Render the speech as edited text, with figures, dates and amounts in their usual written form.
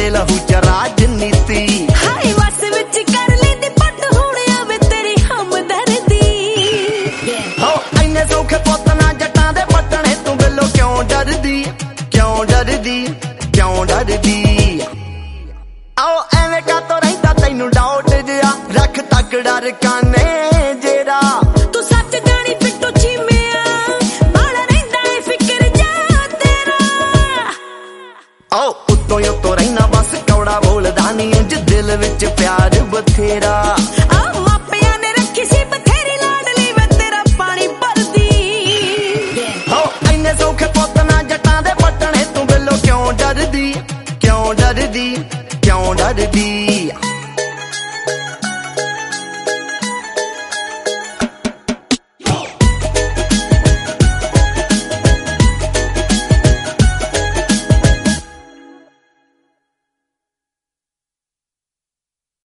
ਤੇਰੇ ਲਹੂ ਚ ਰਾਜਨੀਤੀ ਹਾਏ ਵਸ ਵਿੱਚ ਕਰ ਲੈਂਦੀ ਪੱਟ ਹੁਣ ਆਵੇ ਤੇਰੀ ਹਮਦਰਦੀ ਹੋ ਇੰਨੇ ਸੌਖੇ ਪੁੱਤ ਨਾ ਜੱਟਾਂ ਦੇ ਪੱਟਣੇ ਤੂੰ ਬਿੱਲੋ ਕਿਉਂ ਡਰਦੀ ਕਿਉਂ ਡਰਦੀ ਕਿਉਂ ਡਰਦੀ ਆਓ ਐਵੇਂ ਕਾਤੋਂ ਰਹਿੰਦਾ ਤੈਨੂੰ ਡਾਊਟ ਜਿਆ ਰੱਖ ਤਕੜਾ ਰਕਾਨੇ ਜਿਹੜਾ ਤੂੰ ਸੱਚ ਜਾਣੀ ਪਿੱਟੂ ਚੀਮਿਆ ਬਾਲਾ ਰਹਿੰਦਾ ਏ ਫਿਕਰ ਜਾ ਤੇਰਾ ਆਓ ਉੱਤੋਂ ਰਹਿਣਾ ਬਸ ਕੌੜਾ ਬੋਲਦਾ ਨੀ ਇੰਜ ਦਿਲ ਵਿੱਚ ਪਿਆਰ ਬਥੇਰਾ